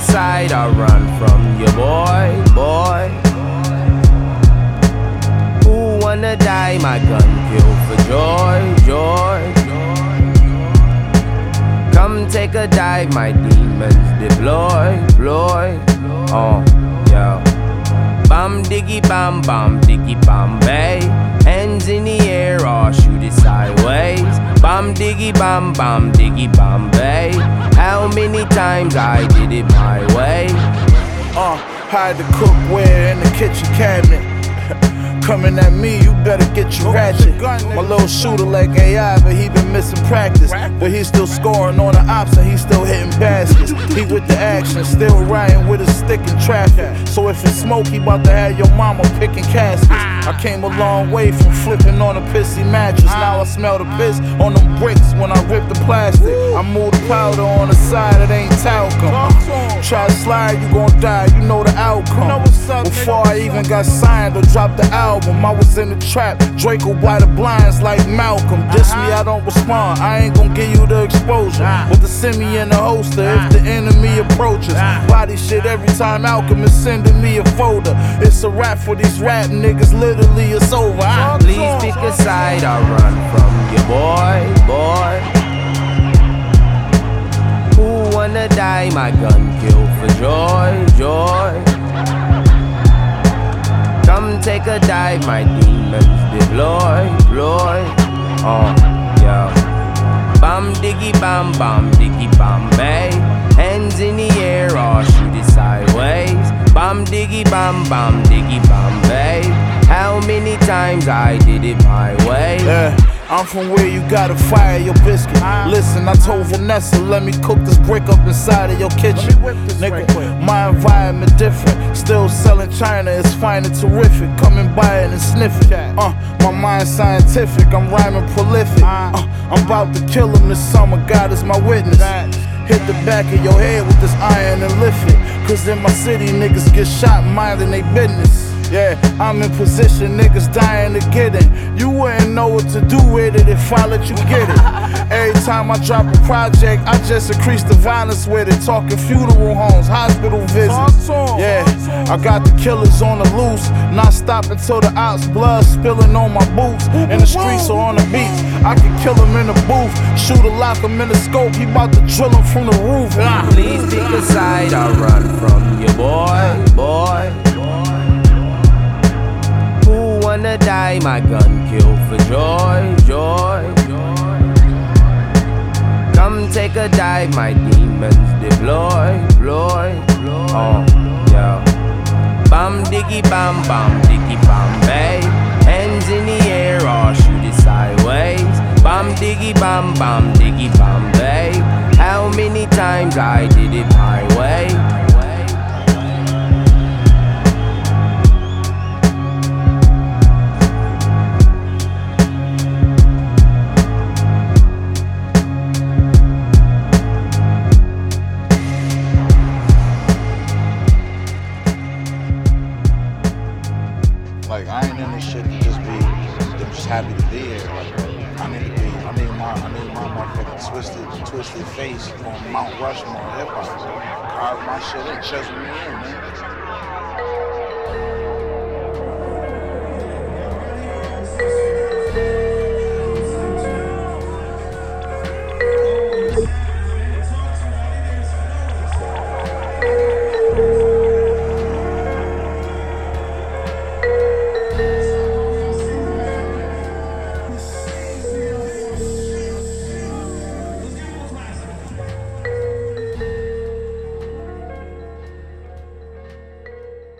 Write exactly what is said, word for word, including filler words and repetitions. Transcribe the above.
side or run from your boy, boy. Who wanna die? My gun kill for joy, joy. Come take a dive, my demons deploy, deploy. Oh, yeah. Bam diggy bam bam diggy bam bay. Hands in the air or shoot it sideways. Bam diggy bam bam diggy bam bay. How many times I did it my way? Uh, hide the cookware in the kitchen cabinet. Coming at me, you better get your ratchet. My little shooter like A I, but he been missing practice. But he's still scoring on the ops and he's still hitting baskets. He with the action, still riding with a stick in traffic. So if it's smoke, he bout to have your mama picking caskets. I came a long way from flipping on a pissy mattress. Now I smell the piss on them bricks when I rip the plastic. I move the powder on the side, it ain't talcum. Try to slide, you gon' die, you know the outcome. Before I even got signed or dropped the album, I was in the trap, Draco by the blinds like Malcolm. Diss me, I don't respond, I ain't gon' give you the exposure. But to send me in the holster if the enemy approaches. Body shit every time Alchemist sending me a folder. It's a rap for these rap niggas, literally it's over. Please pick a side or run from your boy, boy. Who wanna die? My gun kill for joy, joy. Come take a dive, my demons deploy, deploy. Oh, yeah. Bam diggy bam bam diggy bam bay. Hands in the air or shoot it sideways. Bam diggy bam bam diggy bam bay. How many times I did it my way? Yeah. I'm from where you gotta fire your biscuit. Listen, I told Vanessa, let me cook this brick up inside of your kitchen. Nigga, my environment different. Still selling China, it's fine and terrific. Come and buy it and sniff it. Uh, my mind scientific, I'm rhyming prolific. Uh, I'm about to kill him this summer, God is my witness. Hit the back of your head with this iron and lift it. Cause in my city, niggas get shot minding they business. Yeah, I'm in position, niggas dying to get in. You wouldn't know what to do with it if I let you get it. Every time I drop a project, I just increase the violence with it. Talking funeral homes, hospital visits. Yeah, I got the killers on the loose. Not stop until the ops blood spilling on my boots. In the streets or on the beach, I can kill him in the booth. Shoot a lock him in the scope, he bout to drill him from the roof. Please pick a side or run from your boy, boy. Who wanna die? My gun kill for joy, joy. Come take a dive, my demons deploy, deploy. Oh, yeah. Bam diggy bam bam diggy bam bay. Hands in the air or shoot it sideways. Bam diggy bam bam diggy bam bay. How many times I did it my way? Like, I ain't in this shit to just be, I'm just happy to be here. Like, I need to be, I need my, I need my motherfucking twisted, twisted face on Mount Rushmore hip hop. Carve my shit in, chisel me in, man.